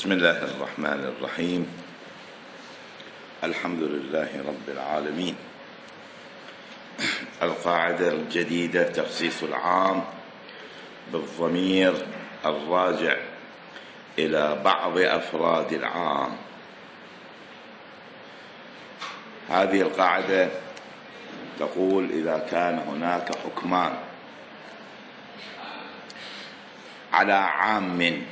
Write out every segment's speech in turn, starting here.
بسم الله الرحمن الرحيم. الحمد لله رب العالمين. القاعدة الجديدة: تخصيص العام بالضمير الراجع إلى بعض أفراد العام. هذه القاعدة تقول: إذا كان هناك حكمان على عام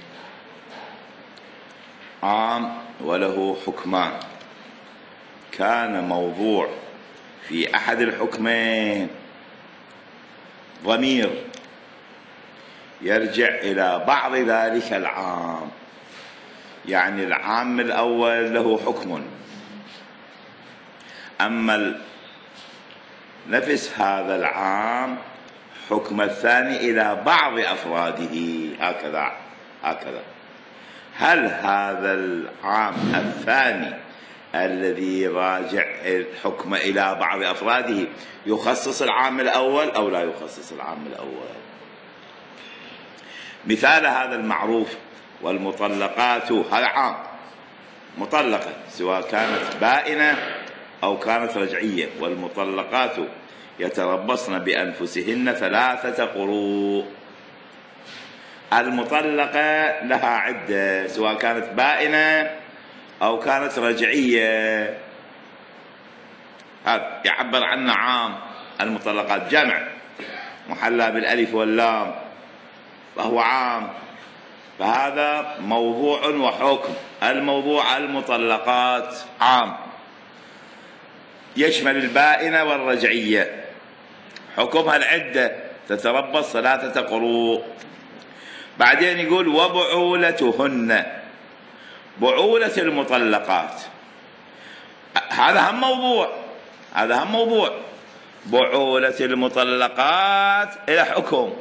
وله حكمان، كان موضوع في أحد الحكمين ضمير يرجع إلى بعض ذلك العام، يعني العام الأول له حكم، أما نفس هذا العام حكم الثاني إلى بعض أفراده. هكذا. هل هذا العام الثاني الذي راجع الحكم إلى بعض أفراده يخصص العام الأول أو لا يخصص العام الأول؟ مثال هذا المعروف: والمطلقات، هذا عام، مطلقة سواء كانت بائنة أو كانت رجعية. والمطلقات يتربصن بأنفسهن 3 قروء. المطلقة لها عدة سواء كانت بائنة أو كانت رجعية. هذا يعبر عنه عام. المطلقات جمع محلى بالألف واللام، فهو عام، فهذا موضوع وحكم. الموضوع المطلقات عام، يشمل البائنة والرجعية. حكمها العدة، تتربص 3 قروء. بعدين يقول: وبعولتهن، بعولة المطلقات، هذا هم موضوع. بعولة المطلقات إلى حكم،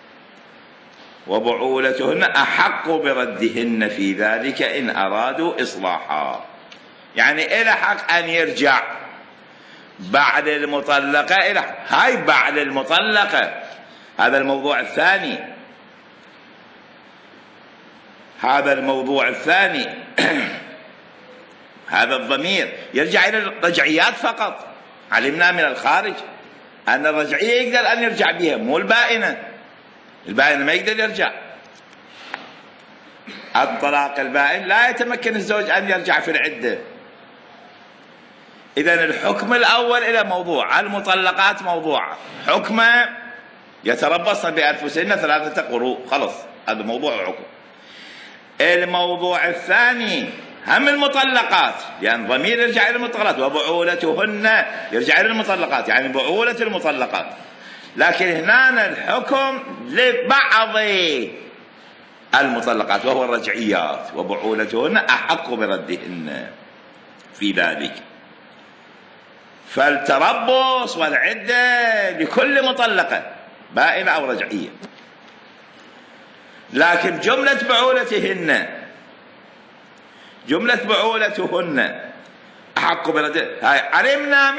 وبعولتهن أحق بردهن في ذلك إن أرادوا إصلاحا، يعني إلى حق أن يرجع بعد المطلقة هاي بعد المطلقة. هذا الموضوع الثاني. هذا الضمير يرجع إلى الرجعيات فقط. علمنا من الخارج أن الرجعية يقدر أن يرجع بها، مو البائنة ما يقدر يرجع. الطلاق البائن لا يتمكن الزوج أن يرجع في العدة. إذن الحكم الأول إلى موضوع المطلقات، موضوع حكمه يتربصن بأنفسهن 3 قروء، خلص هذا موضوع وحكم. الموضوع الثاني هم المطلقات، لأن ضمير يرجع إلى المطلقات، وبعولتهن يرجع إلى المطلقات، يعني بعولة المطلقات. لكن هنا الحكم لبعض المطلقات وهو الرجعيات، وبعولتهن أحق بردهن في ذلك. فالتربص والعدة لكل مطلقة بائنة أو رجعية. لكن جملة بعولتهن أحق بردهن، هاي علمنا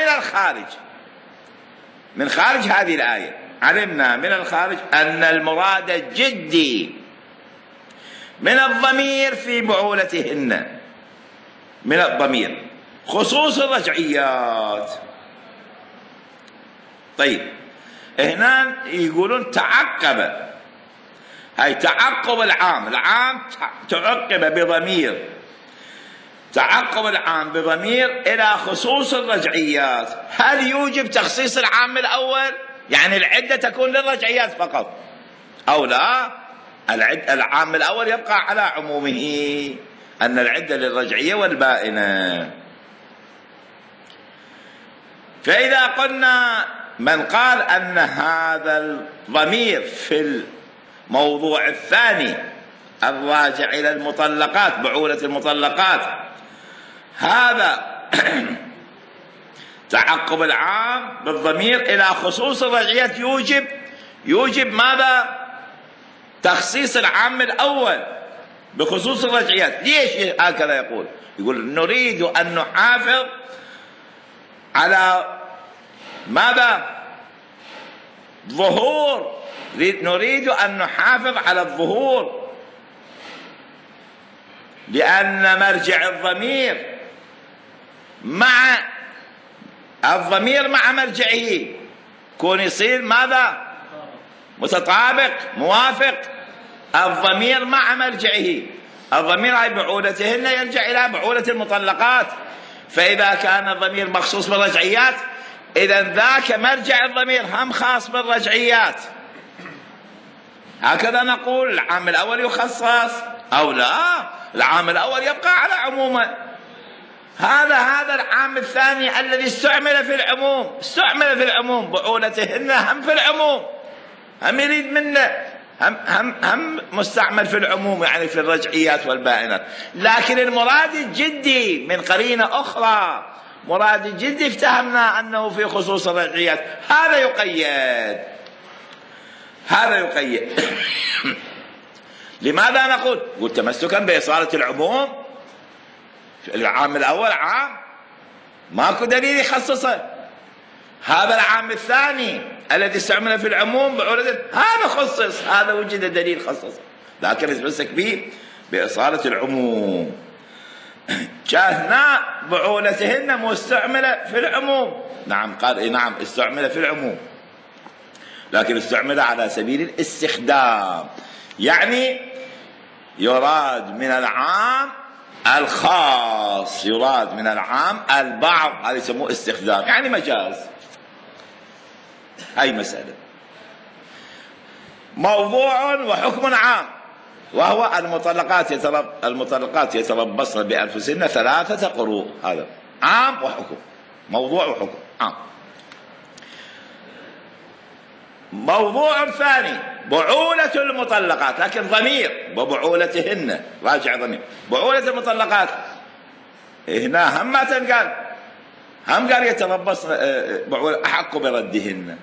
من خارج هذه الآية، علمنا من الخارج أن المراد الجدي من الضمير في بعولتهن، من الضمير خصوص الرجعيات. طيب هنا يقولون تعقب العام تعقب العام بضمير إلى خصوص الرجعيات. هل يوجب تخصيص العام الأول، يعني العدة تكون للرجعيات فقط، أو لا؟ العام الأول يبقى على عمومه، أن العدة للرجعية والبائنة. فإذا قلنا من قال أن هذا الضمير في الموضوع الثاني الراجع إلى المطلقات، بعولة المطلقات، هذا تعقب العام بالضمير إلى خصوص الرجعيات يوجب ماذا؟ تخصيص العام الأول بخصوص الرجعيات. ليش هكذا يقول نريد أن نحافظ على ماذا؟ نريد أن نحافظ على الظهور لأن مرجع الضمير مع مرجعه كون يصير ماذا؟ متطابق موافق. الضمير مع مرجعه، الضمير هاي بعولتهن يرجع إلى بعولة المطلقات، فإذا كان الضمير مخصوص بالرجعيات إذا ذاك مرجع الضمير هم خاص بالرجعيات. هكذا نقول العام الأول يخصص أو لا، العام الأول يبقى على عمومه. هذا العام الثاني الذي استعمل في العموم بعولتهن هم في العموم، هم يريد منه هم مستعمل في العموم، يعني في الرجعيات والبائنات. لكن المراد الجدي من قرينة أخرى، مراد الجدي افتهمنا أنه في خصوص الرجعيات، هذا يقيد لماذا نقول؟ قلت تمسكا بإصالة العموم. العام الأول عام ماكو دليل يخصصه، هذا العام الثاني الذي استعمل في العموم بعولة هذا خصص، هذا وجد دليل خصصه، لكن يتمسك به بإصالة العموم. هنا بعولتهن مستعملة في العموم، نعم قال نعم استعمل في العموم، لكن استعمل على سبيل الاستخدام، يعني يراد من العام الخاص، يراد من العام البعض، هذا يسموه استخدام، يعني مجاز. هاي مسألة. موضوع وحكم عام، وهو المطلقات يتربصن بأنفسهن 3 قروء. هذا عام وحكم، موضوع وحكم عام. موضوع ثاني بعولة المطلقات، لكن ضمير وبعولتهن راجع ضمير. بعولة المطلقات هنا هم ما تنقال، هم قال يتربصن بعولة أحق بردهن.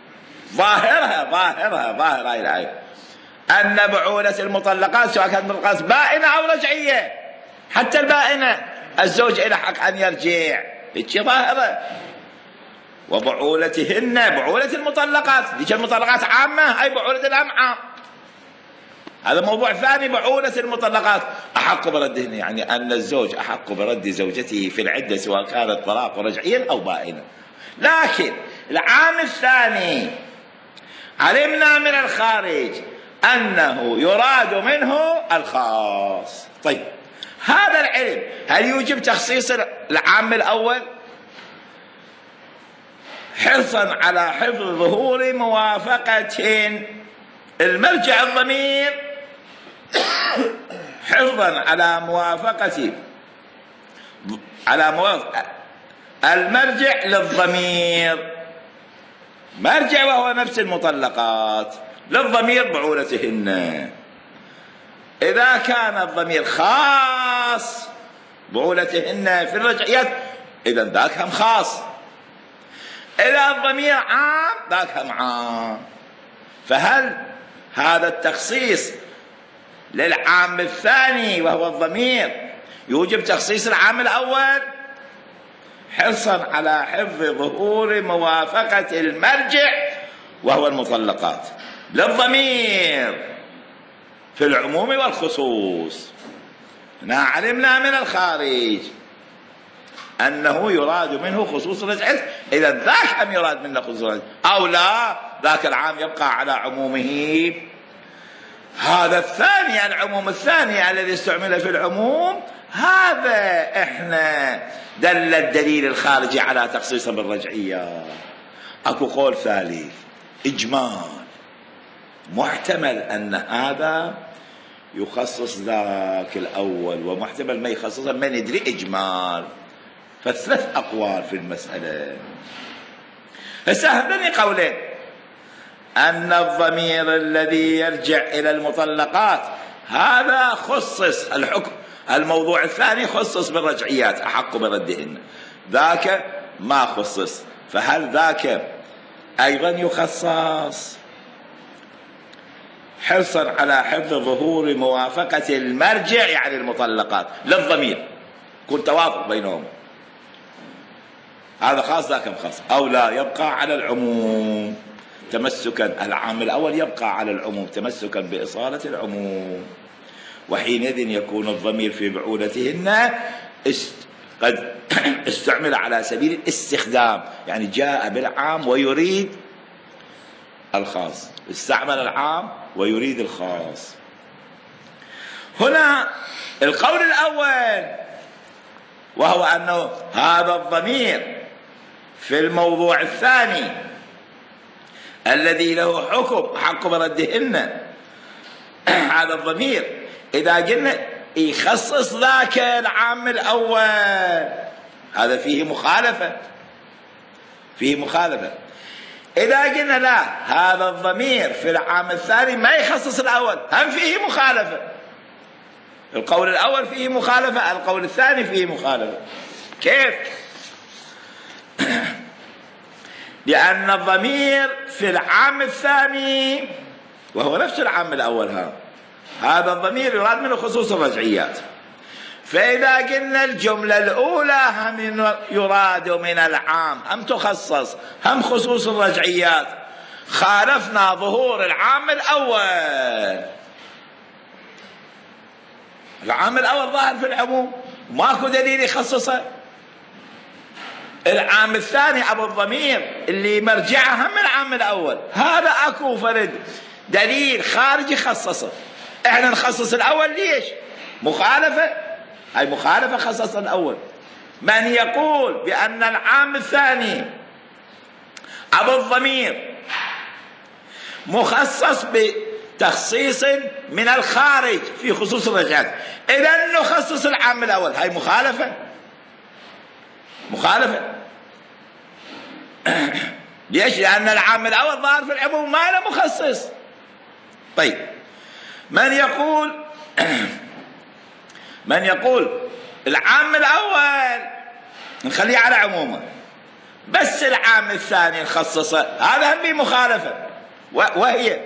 ظاهرها هاي الآية أن بعولة المطلقات سواء كانت مطلقات بائنة أو رجعية، حتى البائنة الزوج له حق أن يرجع، هيك ظاهرة. وبعولتهن بعولة المطلقات، ديك المطلقات عامة، هاي بعولة الأم عام. هذا موضوع ثاني، بعولة المطلقات أحق بردهن، يعني أن الزوج أحق برد زوجته في العدة سواء كانت طلاق رجعيا أو بائنا. لكن العام الثاني علمنا من الخارج أنه يراد منه الخاص. طيب هذا العلم هل يوجب تخصيص العام الأول حرصا على حفظ ظهور موافقة المرجع الضمير، حفظا على موافقة المرجع للضمير، مرجع وهو نفس المطلقات، للضمير بعولتهن. إذا كان الضمير خاص بعولتهن في الرجعيات إذا ذاك هم خاص، إذا الضمير عام ذاك هم عام. فهل هذا التخصيص للعام الثاني وهو الضمير يوجب تخصيص العام الأول حرصا على حفظ ظهور موافقة المرجع وهو المطلقات للضمير في العموم والخصوص؟ علمنا من الخارج أنه يراد منه خصوص الرجعية، إذا ذاك هم يراد منه خصوص الرجعية أو لا، ذاك العام يبقى على عمومه. هذا الثاني العموم الثاني الذي استعمل في العموم، هذا احنا دل الدليل الخارجي على تخصيصه بالرجعية. اكو قول ثالث اجمال، محتمل ان هذا يخصص ذاك الاول ومحتمل ما يخصصه، ما ندري، اجمال. فالثلاث اقوال في المسألة. هسه هذني قولين، أن الضمير الذي يرجع إلى المطلقات هذا خصص الحكم، الموضوع الثاني خصص بالرجعيات أحق بردهن، ذاك ما خصص. فهل ذاك أيضا يخصص حرصا على حفظ ظهور موافقة المرجع يعني المطلقات للضمير، كن توافق بينهم، هذا خاص ذاك خاص، أو لا يبقى على العموم تمسكا، العام الأول يبقى على العموم تمسكا بإصالة العموم. وحينئذ يكون الضمير في بعولتهن قد استعمل على سبيل الاستخدام، يعني جاء بالعام ويريد الخاص، استعمل العام ويريد الخاص. هنا القول الأول وهو أنه هذا الضمير في الموضوع الثاني الذي له حق بردهن، هذا الضمير إذا قلنا يخصص ذاك العام الأول هذا فيه مخالفة، فيه مخالفة. إذا قلنا لا، هذا الضمير في العام الثاني ما يخصص الأول، هم فيه مخالفة. القول الأول فيه مخالفة، القول الثاني فيه مخالفة. كيف؟ لأن الضمير في العام الثاني وهو نفس العام الأول، هذا الضمير يراد منه خصوص الرجعيات. فإذا قلنا الجملة الأولى هم يراد من العام، هم تخصص، هم خصوص الرجعيات، خالفنا ظهور العام الأول. العام الأول ظاهر في العموم، ماكو دليل يخصصه. العام الثاني أبو الضمير اللي مرجعه هم العام الأول، هذا أكو فرد دليل خارجي خصصه. احنا نخصص الأول ليش؟ مخالفة، هاي مخالفة خصص الأول. من يقول بأن العام الثاني أبو الضمير مخصص بتخصيص من الخارج في خصوص الرجعات، إذا نخصص العام الأول، هاي مخالفة، مخالفة. ليش؟ لأن العام الأول ظاهر في العموم ما له مخصص. طيب، من يقول العام الأول نخليه على عمومه بس العام الثاني نخصصه، هذا هم بمخالفة، وهي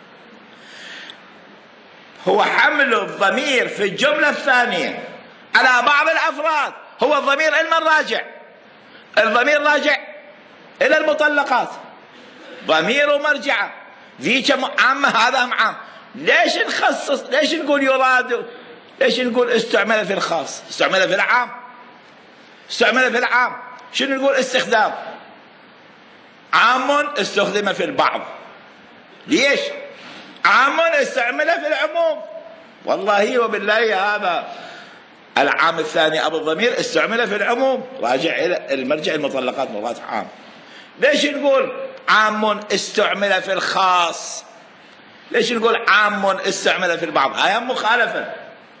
هو حمل الضمير في الجملة الثانية على بعض الأفراد. هو الضمير لمن راجع؟ الضمير راجع إلى المطلقات، ضمير مرجعة، ذيك عامة هذا هم عام. ليش نخصص؟ ليش نقول يراد؟ ليش نقول استعمل في الخاص؟ استعمل في العام، استعمل في العام. شنو نقول؟ استخدام عام استخدم في البعض. ليش؟ عام استعمل في العموم. والله وبالله هذا العام الثاني أبو الضمير استعمل في العموم، راجع إلى المرجع المطلقات مرات عام. ليش نقول عام استعمل في الخاص؟ ليش نقول عام استعمل في البعض؟ هاي مخالفة،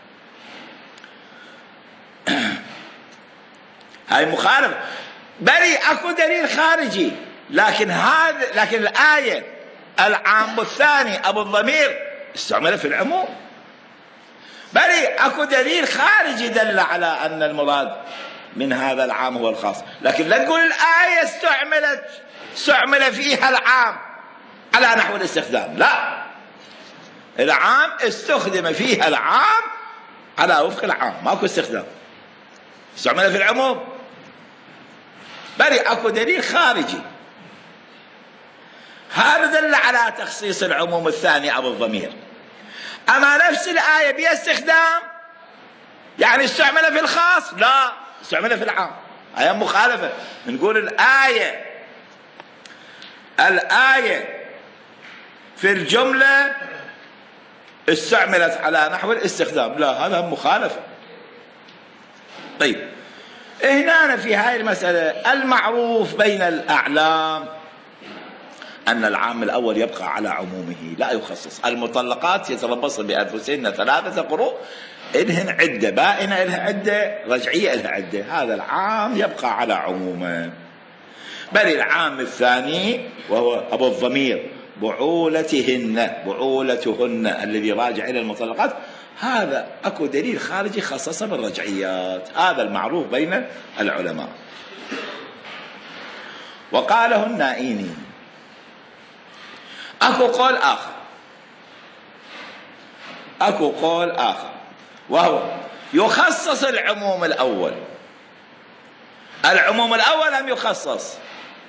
هاي مخالفة. بل اكو دليل خارجي، لكن الآية العام الثاني أبو الضمير استعمل في العموم. بل اكو دليل خارجي دل على أن المراد من هذا العام هو الخاص، لكن لا نقول الآية استعمل فيها العام على نحو الاستخدام، لا، العام استخدم فيها العام على وفق العام، ماكو استخدام، استعمل في العموم. بل اكو دليل خارجي هذا دل على تخصيص العموم الثاني أبو الضمير. أما نفس الآية بها استخدام، يعني استعمل في الخاص، لا، استعمل في العام، هي مخالفة. نقول الآية في الجملة استعملت على نحو الاستخدام، لا، هذا مخالفة. طيب، هنا في هذه المسألة المعروف بين الأعلام أن العام الأول يبقى على عمومه لا يخصص. المطلقات يتربصن بأنفسهن 3 قروء، إلهن عدة بائنة، إلها عدة رجعية، إلها عدة، هذا العام يبقى على عمومه. بل العام الثاني وهو أبو الضمير بعولتهن الذي راجع إلى المطلقات، هذا أكو دليل خارجي خصصه بالرجعيات، هذا المعروف بين العلماء. وقاله النائيني. أكو قول آخر وهو يخصص العموم الأول. العموم الأول لم يخصص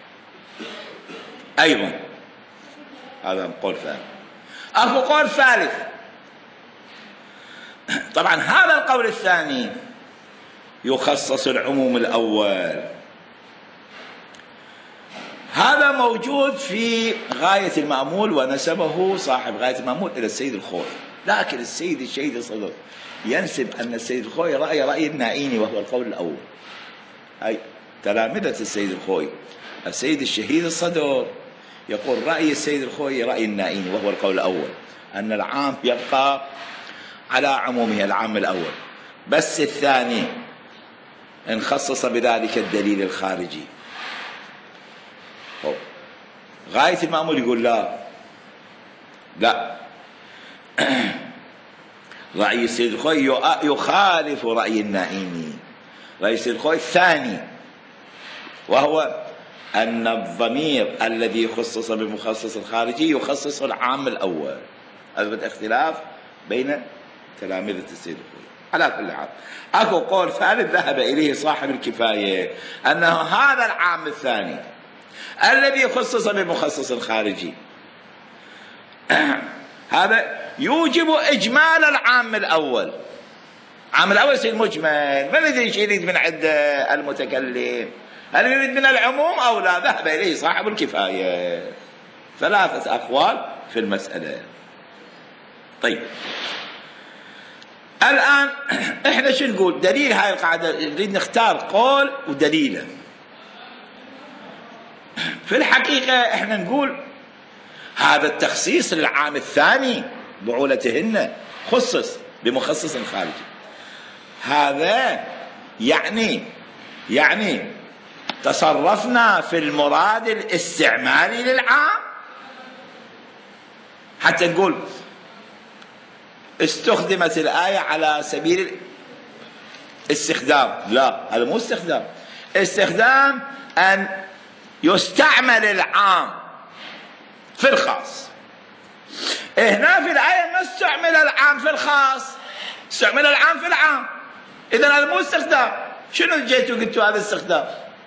أيضا، هذا قول ثاني. أكو قول ثالث طبعا هذا القول الثاني يخصص العموم الأول، هذا موجود في غاية المأمول، ونسبه صاحب غاية المأمول إلى السيد الخوئي، لكن السيد الشهيد الصدر ينسب أن السيد الخوئي رأي النائيني وهو القول الأول، أي تلامذة السيد الخوئي. السيد الشهيد الصدر يقول رأي السيد الخوئي رأي النائيني وهو القول الأول، أن العام يبقى على عمومه العام الأول، بس الثاني إن خصص بذلك الدليل الخارجي. غاية المأمول يقول لا رأي السيد الخوئي يخالف رأي النائيني. رأي السيد الخوئي الثاني، وهو أن الضمير الذي خصص بالمخصص الخارجي يخصص العام الأول. هذا اختلاف بين تلامذة السيد الخوئي. على كل حال أكو قول ثالث ذهب إليه صاحب الكفاية، أنه هذا العام الثاني الذي خصص بالمخصص الخارجي هذا يوجب إجمال العام الأول. العام الأول يصير مجمل، ما ندري ايش يريد من عند المتكلم، هل يريد من العموم أو لا؟ ذهب إليه صاحب الكفاية. ثلاثة أقوال في المسألة. طيب الآن إحنا شو نقول؟ دليل هاي القاعدة نريد نختار قول ودليله. في الحقيقة إحنا نقول هذا التخصيص للعام الثاني بعولتهن خصص بمخصص خارجي، هذا يعني تصرفنا في المراد الاستعمالي للعام حتى نقول استخدمت الآية على سبيل الاستخدام. لا، هذا مو استخدام أن يستعمل العام في الخاص. هنا في الآية ما استعمل العام في الخاص، استعمل العام في العام. إذن هذا مو استخدام. شنو جيتوا قلتوا هذا استخدام؟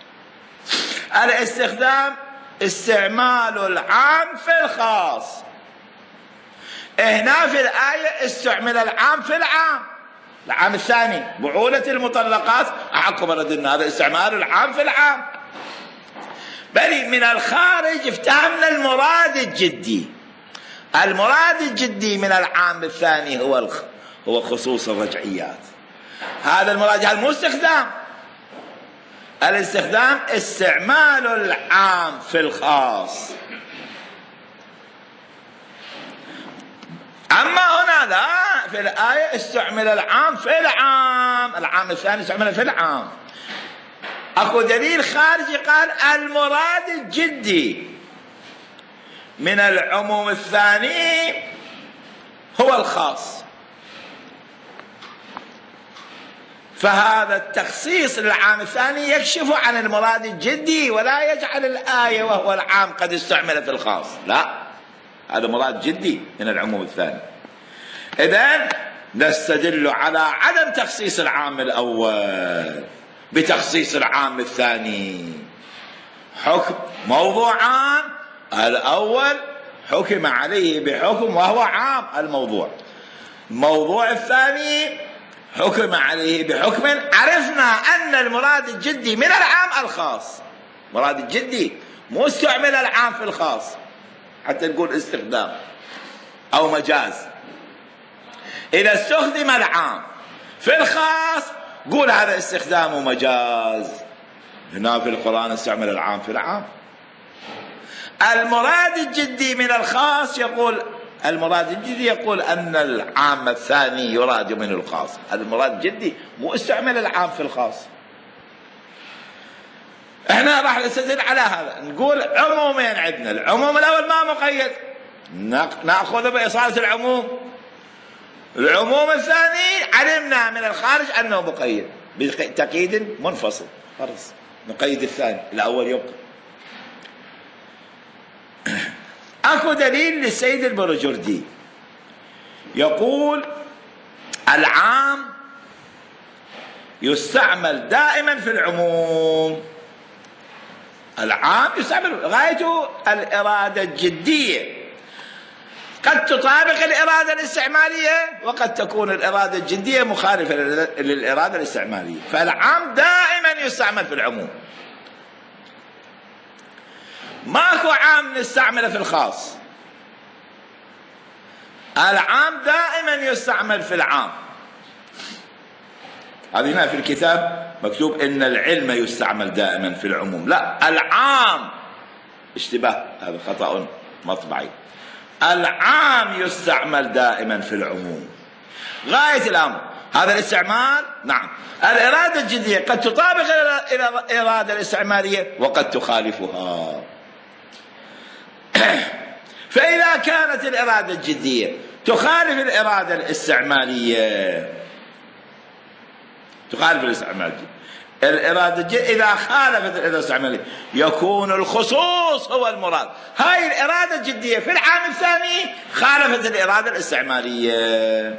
الاستخدام استعمال العام في الخاص. هنا في الآية استعمل العام في العام الثاني بعولة المطلقات. أعقب ردنا هذا استعمال العام في العام، بل من الخارج افتهمنا المراد الجدي. المراد الجدي من العام الثاني هو خصوص الرجعيات. هذا المراد، هذا مو استخدام. الاستخدام استعمال العام في الخاص. أما هنا لا، في الآية استعمل العام في العام الثاني استعمل في العام. أكو دليل خارجي قال المراد الجدي من العموم الثاني هو الخاص، فهذا التخصيص للعام الثاني يكشف عن المراد الجدي ولا يجعل الآية وهو العام قد استعمل في الخاص. لا، هذا مراد جدي من العموم الثاني. إذن نستدل على عدم تخصيص العام الأول بتخصيص العام الثاني. حكم موضوعان، الأول حكم عليه بحكم وهو عام الموضوع الثاني حكم عليه بحكم عرفنا أن المراد الجدي من العام الخاص. مراد الجدي مو استعمل العام في الخاص حتى نقول استخدام أو مجاز. إذا استخدم العام في الخاص قول هذا استخدام ومجاز. هنا في القرآن استعمل العام في العام. المراد الجدي من الخاص يقول أن العام الثاني يراد من الخاص. المراد الجدي مو استعمل العام في الخاص. احنا راح نستدل على هذا، نقول عمومين عندنا. العموم الأول ما مقيد، نأخذ بإصالة العموم. العموم الثاني علمنا من الخارج أنه مقيد بتقييد منفصل، خلاص نقيد الثاني، الأول يبقى. أكو دليل للسيد البرجردي يقول العام يستعمل دائما في العموم. العام يستعمل غايته الإرادة الجدية. قد تطابق الإرادة الاستعمالية وقد تكون الإرادة الجدية مخالفة للإرادة الاستعمالية. فالعام دائما يستعمل في العموم، ماكو عام نستعمله في الخاص. العام دائما يستعمل في العام. هذه هنا في الكتاب مكتوب إن العلم يستعمل دائما في العموم، لا، العام اشتباه، هذا خطأ مطبعي. العام يستعمل دائما في العموم غاية الأمر. هذا الاستعمال نعم، الإرادة الجدية قد تطابق الإرادة الاستعمالية وقد تخالفها. فإذا كانت الإرادة الجدية تخالف الإرادة الاستعمالية، تخالف الاستعمالية، الإرادة الجدية إذا خالفت الإرادة الاستعمالية يكون الخصوص هو المراد. هاي الإرادة الجدية في العام الثاني خالفت الإرادة الاستعمالية،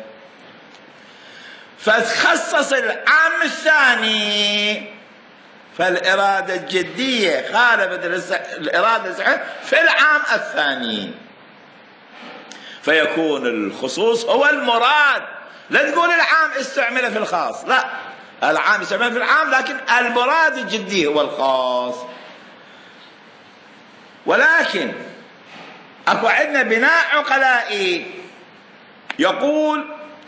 فتخصص العام الثاني، فالإرادة الجدية خالفت الإرادة الاستعمالية في العام الثاني، فيكون الخصوص هو المراد. لا تقول العام استعمل في الخاص، لا، العام استعمل في العام لكن المراد الجدي هو الخاص. ولكن اكو عندنا بناء عقلائي يقول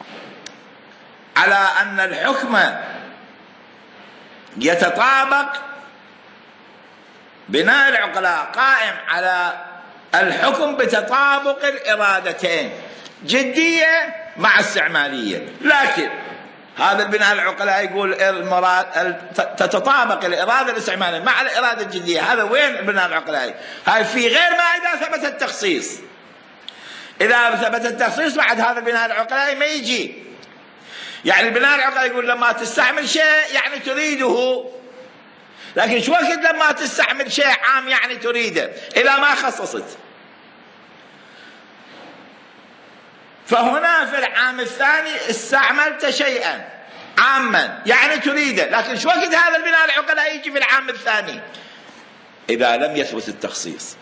على ان الحكم يتطابق، بناء العقلاء قائم على الحكم بتطابق الإرادتين، جدية مع استعمالية. لكن هذا البناء العقلاء يقول المراد تتطابق الإرادة الاستعمالية مع الإرادة الجدية. هذا وين البناء العقلاء؟ هاي في غير ما إذا ثبت التخصيص. إذا ثبت التخصيص بعد هذا البناء العقلاء ما يجي. يعني البناء العقلاء يقول لما تستعمل شيء يعني تريده، لكن شو وقت لما تستعمل شيء عام يعني تريده إذا ما خصصت. فهنا في العام الثاني استعملت شيئا عاما يعني تريده، لكن شو وقت هذا البناء العقلاء يجي في العام الثاني؟ إذا لم يثبت التخصيص.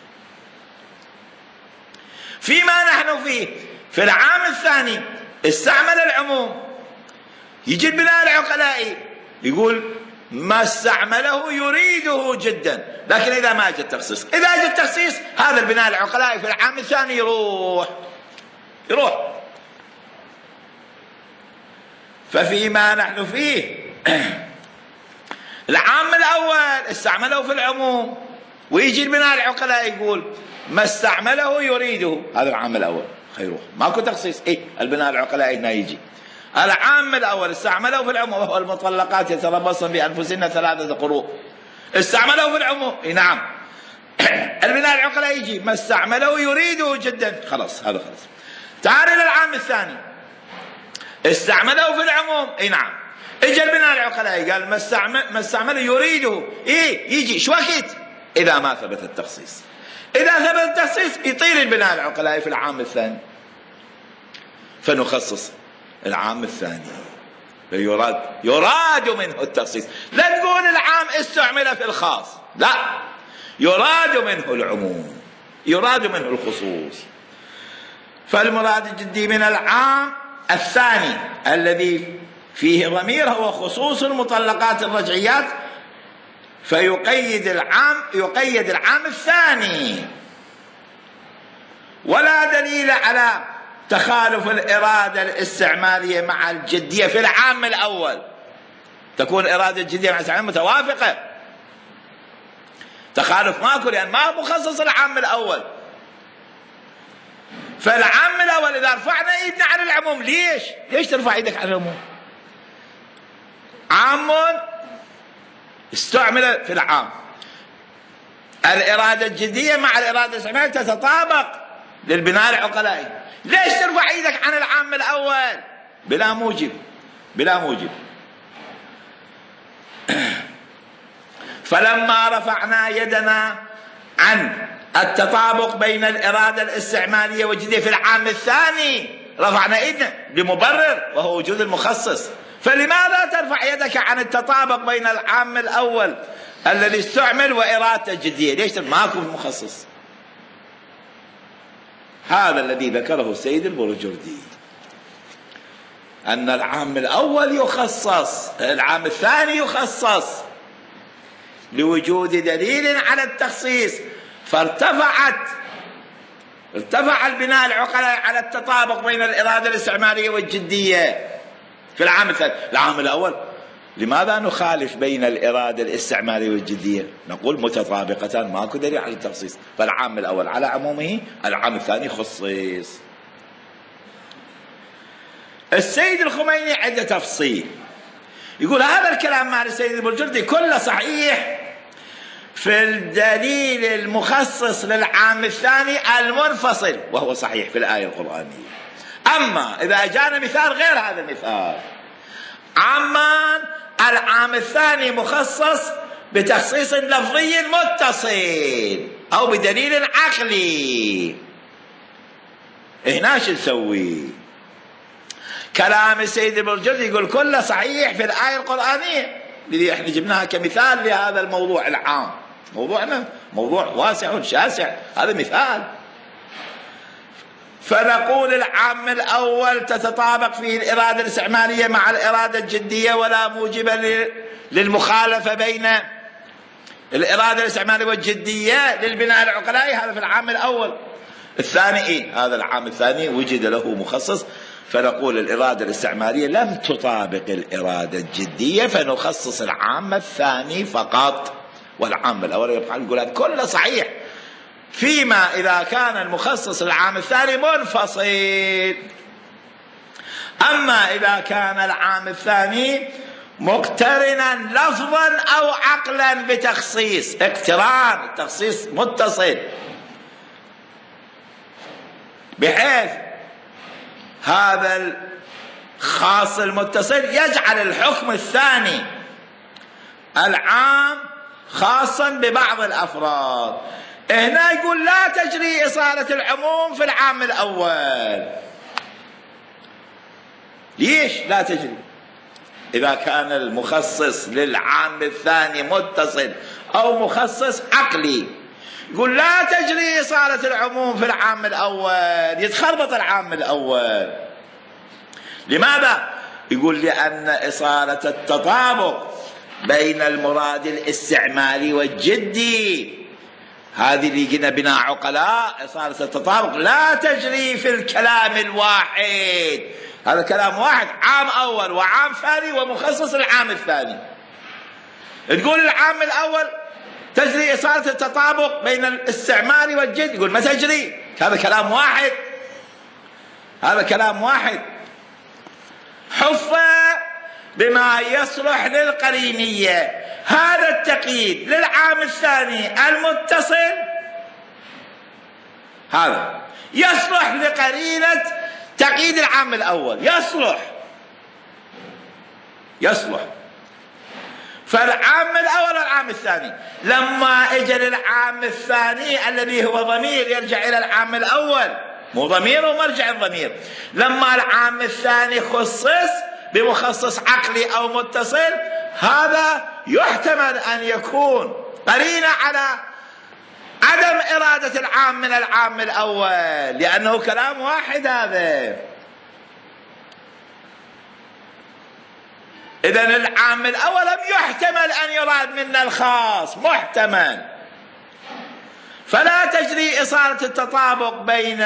فيما نحن فيه في العام الثاني استعمل العموم، يجي البناء العقلائي يقول ما استعمله يريده جدا، لكن إذا ما جاء التخصيص، إذا جاء التخصيص هذا البناء العقلائي في العام الثاني يروح. ففيما نحن فيه العام الأول استعمله في العموم، ويجي البناء العقلائي يقول ما استعمله يريده، هذا العام الأول خيروح، ماكو تخصيص. البناء العقلائي هنا يجي العام الأول استعمله في العموم وهو المطلقات يتربصن بأنفسهن 3 قروء، استعمله في العموم. نعم، البناء العقلائي يجي ما استعمله يريده جدا، خلاص هذا خلاص. تعال إلى العام الثاني استعمله في العموم، نعم، اجى البناء العقلائي قال ما استعمله يريده، يجي شو وقت؟ إذا ما ثبت التخصيص. إذا ثبت التخصيص يطير البناء العقلائي في العام الثاني، فنخصص العام الثاني، يراد منه التخصيص. لا تقول العام استعمل في الخاص، لا، يراد منه العموم، يراد منه الخصوص. فالمراد الجدي من العام الثاني الذي فيه ضمير هو خصوص المطلقات الرجعيات، فيقيد العام الثاني. ولا دليل على تخالف الإرادة الاستعمالية مع الجدية في العام الأول، تكون الإرادة الجدية مع الاستعمالية متوافقة، تخالف ماكو لأن ما مخصص العام الأول. فالعام الأول إذا رفعنا إيدنا على العموم، ليش ترفع إيدك على العموم؟ عام استعمل في العام، الإرادة الجدية مع الإرادة الاستعمالية تتطابق للبناء العقلائي. ليش ترفع ايدك عن العام الأول؟ بلا موجب. فلما رفعنا يدنا عن التطابق بين الإرادة الاستعمالية والجدية في العام الثاني رفعنا ايدنا لمبرر وهو وجود المخصص. فلماذا ترفع يدك عن التطابق بين العام الأول الذي استعمل وإرادته الجدية؟ ليش؟ ماكو مخصص. هذا الذي ذكره السيد البرجردي، أن العام الأول يخصص، العام الثاني يخصص لوجود دليل على التخصيص، فارتفع البناء العقلي على التطابق بين الإرادة الاستعمارية والجدية في العام الثاني. العام الأول لماذا نخالف بين الإرادة الاستعمارية والجدية؟ نقول متطابقتان، ماكو دليل على التخصيص، فالعام الأول على عمومه، العام الثاني خصيص. السيد الخميني عنده تفصيل، يقول هذا الكلام مع السيد البرجردي كله صحيح في الدليل المخصص للعام الثاني المنفصل، وهو صحيح في الآية القرآنية. أما إذا جاءنا مثال غير هذا المثال، عمان العام الثاني مخصص بتخصيص لفظي متصل أو بدليل عقلي، هنا شو نسوي؟ كلام السيد البرجردي يقول كله صحيح في الآية القرآنية اللي احنا جبناها كمثال لهذا الموضوع العام. موضوعنا موضوع واسع شاسع، هذا مثال. فنقول العام الأول تتطابق فيه الإرادة الاستعمارية مع الإرادة الجدية، ولا موجب للمخالفة بين الإرادة الاستعمارية والجدية للبناء العقلائي، هذا في العام الأول. الثاني هذا العام الثاني وجد له مخصص، فنقول الإرادة الاستعمارية لم تطابق الإرادة الجدية، فنخصص العام الثاني فقط، والعام الأول يبقى. نقول هذا كله صحيح فيما إذا كان المخصص العام الثاني منفصل. أما إذا كان العام الثاني مقترنا لفظا أو عقلا بتخصيص، اقتران التخصيص متصل، بحيث هذا الخاص المتصل يجعل الحكم الثاني العام خاصا ببعض الأفراد. هنا يقول لا تجري إصالة العموم في العام الأول. ليش لا تجري؟ إذا كان المخصص للعام الثاني متصل أو مخصص عقلي، يقول لا تجري إصالة العموم في العام الأول، يتخربط العام الأول. لماذا؟ يقول لأن إصالة التطابق بين المراد الاستعمالي والجدي، هذه اللي قلنا بناء عقلاء، إصالة التطابق لا تجري في الكلام الواحد. هذا كلام واحد، عام أول وعام ثاني ومخصص العام الثاني. تقول العام الأول تجري إصالة التطابق بين الاستعماري والجد، يقول ما تجري، هذا كلام واحد، هذا كلام واحد. حفة بما يصلح للقرينية، هذا التقييد للعام الثاني المتصل هذا يصلح لقرينة تقييد العام الأول، يصلح. فالعام الأول والعام الثاني لما اجى للعام الثاني الذي هو ضمير يرجع إلى العام الأول، مو ضمير ومرجع الضمير، لما العام الثاني خصص بمخصص عقلي أو متصل، هذا يحتمل أن يكون قرينة على عدم إرادة العام من العام الأول، لأنه كلام واحد هذا. إذن العام الأول يحتمل أن يراد منا الخاص، محتمل، فلا تجري إصالة التطابق بين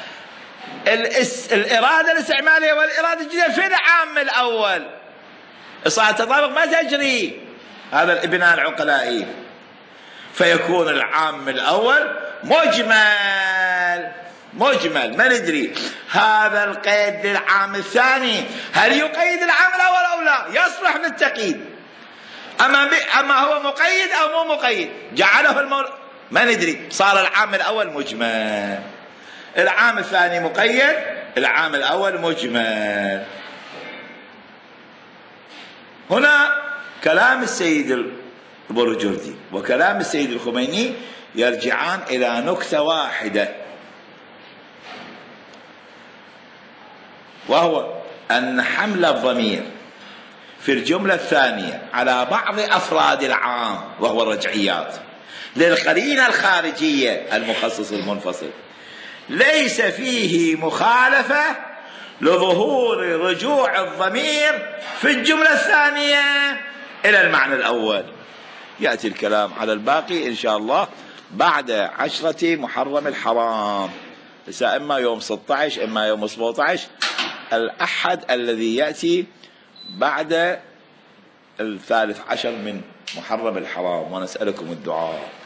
الإرادة الاستعمالية والإرادة الجديدة في العام الأول. إصالة التطابق ما تجري، هذا البناء العقلائي، فيكون العام الأول مجمل، ما ندري هذا القيد للعام الثاني هل يقيد العام الأول أو لا، يصلح للتقييد. أما هو مقيد أو مو مقيد، جعله ما ندري، صار العام الأول مجمل، العام الثاني مقيد، العام الأول مجمل. هنا كلام السيد البرجردي وكلام السيد الخميني يرجعان إلى نكتة واحدة، وهو أن حمل الضمير في الجملة الثانية على بعض أفراد العام وهو الرجعيات للقرينة الخارجية المخصص المنفصل ليس فيه مخالفة لظهور رجوع الضمير في الجملة الثانية إلى المعنى الأول. يأتي الكلام على الباقي إن شاء الله بعد 10 محرم الحرام، إما يوم 16 إما يوم 17 الأحد الذي يأتي بعد 13 من محرم الحرام، ونسألكم الدعاء.